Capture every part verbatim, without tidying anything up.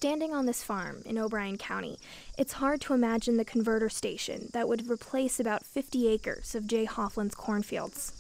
Standing on this farm in O'Brien County, it's hard to imagine the converter station that would replace about fifty acres of Jay Hoffland's cornfields.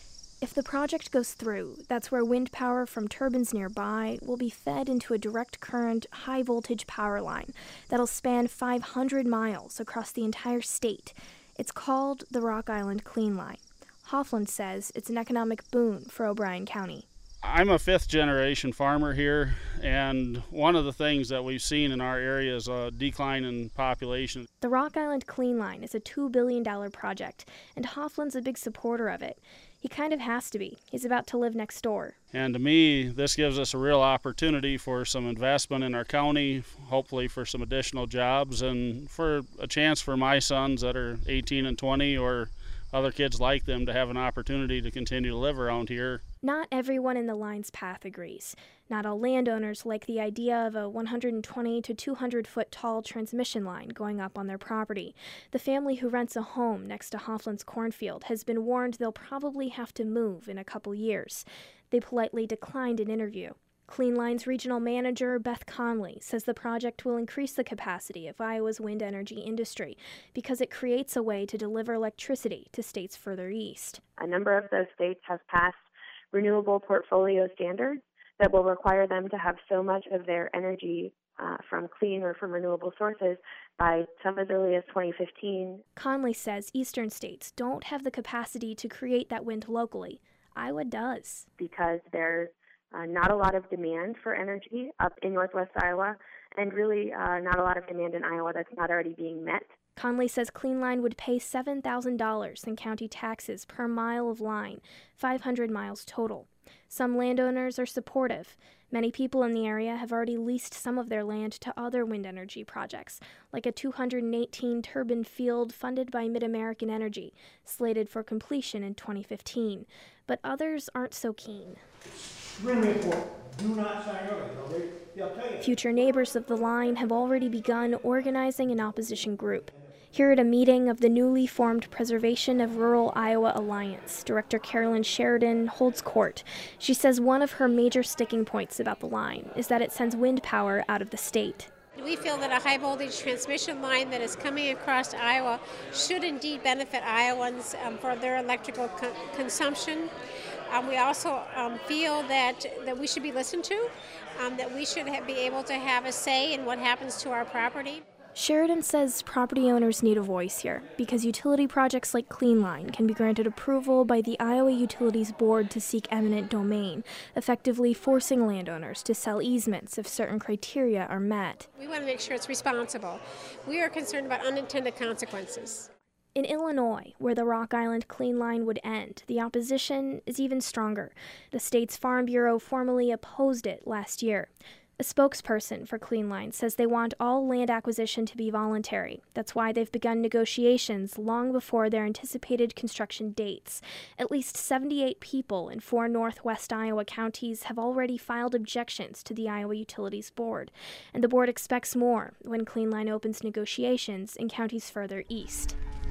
If the project goes through, that's where wind power from turbines nearby will be fed into a direct current, high-voltage power line that'll span five hundred miles across the entire state. It's called the Rock Island Clean Line. Hoffland says it's an economic boon for O'Brien County. I'm a fifth-generation farmer here, and one of the things that we've seen in our area is a decline in population. The Rock Island Clean Line is a two billion dollars project, and Hoffland's a big supporter of it. He kind of has to be. He's about to live next door. And to me, this gives us a real opportunity for some investment in our county, hopefully for some additional jobs, and for a chance for my sons that are eighteen and twenty or other kids like them to have an opportunity to continue to live around here. Not everyone in the line's path agrees. Not all landowners like the idea of a one hundred twenty to two hundred foot tall transmission line going up on their property. The family who rents a home next to Hoffland's cornfield has been warned they'll probably have to move in a couple years. They politely declined an interview. Clean Line's regional manager, Beth Conley, says the project will increase the capacity of Iowa's wind energy industry because it creates a way to deliver electricity to states further east. A number of those states have passed renewable portfolio standards that will require them to have so much of their energy uh, from clean or from renewable sources by some as early as twenty fifteen. Conley says eastern states don't have the capacity to create that wind locally. Iowa does. Because there's uh, not a lot of demand for energy up in northwest Iowa, and really uh, not a lot of demand in Iowa that's not already being met. Conley says Clean Line would pay seven thousand dollars in county taxes per mile of line, five hundred miles total. Some landowners are supportive. Many people in the area have already leased some of their land to other wind energy projects, like a two hundred eighteen turbine field funded by Mid-American Energy, slated for completion in twenty fifteen. But others aren't so keen. Extremely important. Do not sign early. They'll tell you. Future neighbors of the line have already begun organizing an opposition group. Here at a meeting of the newly formed Preservation of Rural Iowa Alliance, Director Carolyn Sheridan holds court. She says one of her major sticking points about the line is that it sends wind power out of the state. We feel that a high-voltage transmission line that is coming across Iowa should indeed benefit Iowans um, for their electrical co- consumption. Um, we also um, feel that, that we should be listened to, um, that we should ha- be able to have a say in what happens to our property. Sheridan says property owners need a voice here because utility projects like Clean Line can be granted approval by the Iowa Utilities Board to seek eminent domain, effectively forcing landowners to sell easements if certain criteria are met. We want to make sure it's responsible. We are concerned about unintended consequences. In Illinois, where the Rock Island Clean Line would end, the opposition is even stronger. The state's Farm Bureau formally opposed it last year. A spokesperson for Clean Line says they want all land acquisition to be voluntary. That's why they've begun negotiations long before their anticipated construction dates. At least seventy-eight people in four northwest Iowa counties have already filed objections to the Iowa Utilities Board, and the board expects more when Clean Line opens negotiations in counties further east.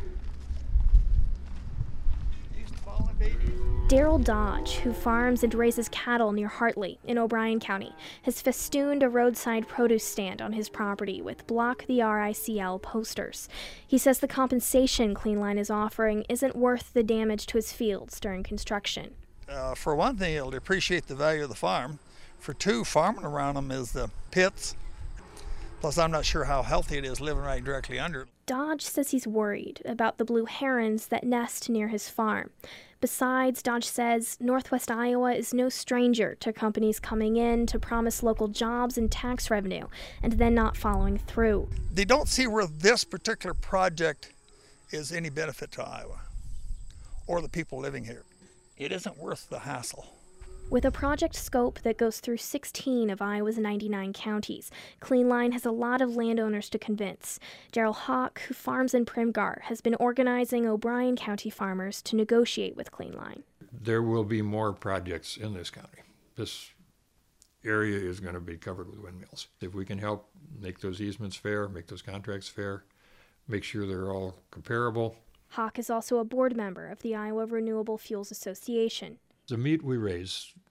Daryl Dodge, who farms and raises cattle near Hartley in O'Brien County, has festooned a roadside produce stand on his property with Block the R I C L posters. He says the compensation Clean Line is offering isn't worth the damage to his fields during construction. Uh, for one thing, it'll depreciate the value of the farm. For two, farming around them is the pits. Plus, I'm not sure how healthy it is living right directly under it. Dodge says he's worried about the blue herons that nest near his farm. Besides, Dodge says Northwest Iowa is no stranger to companies coming in to promise local jobs and tax revenue and then not following through. They don't see where this particular project is any benefit to Iowa or the people living here. It isn't worth the hassle. With a project scope that goes through sixteen of Iowa's ninety-nine counties, Clean Line has a lot of landowners to convince. Daryl Hawk, who farms in Primgar, has been organizing O'Brien County farmers to negotiate with Clean Line. There will be more projects in this county. This area is going to be covered with windmills. If we can help make those easements fair, make those contracts fair, make sure they're all comparable. Hawk is also a board member of the Iowa Renewable Fuels Association. The meat we raise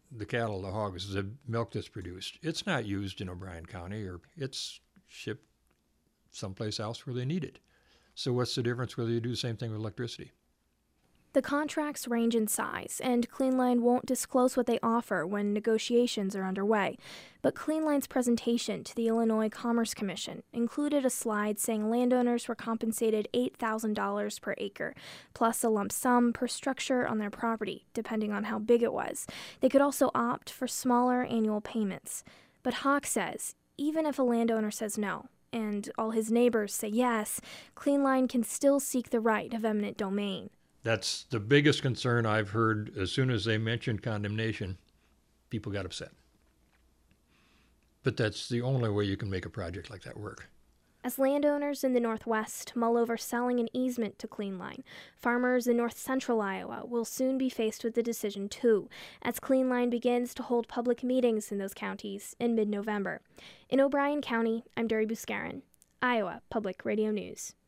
the cattle, the hogs, the milk that's produced, it's not used in O'Brien County, or it's shipped someplace else where they need it. So what's the difference whether you do the same thing with electricity? The contracts range in size, and Cleanline won't disclose what they offer when negotiations are underway. But Cleanline's presentation to the Illinois Commerce Commission included a slide saying landowners were compensated eight thousand dollars per acre, plus a lump sum per structure on their property, depending on how big it was. They could also opt for smaller annual payments. But Hawk says, even if a landowner says no, and all his neighbors say yes, Cleanline can still seek the right of eminent domain. That's the biggest concern I've heard. As soon as they mentioned condemnation, people got upset. But that's the only way you can make a project like that work. As landowners in the Northwest mull over selling an easement to Cleanline, farmers in north central Iowa will soon be faced with the decision too, as Cleanline begins to hold public meetings in those counties in mid-November. In O'Brien County, I'm Duri Buscarin, Iowa Public Radio News.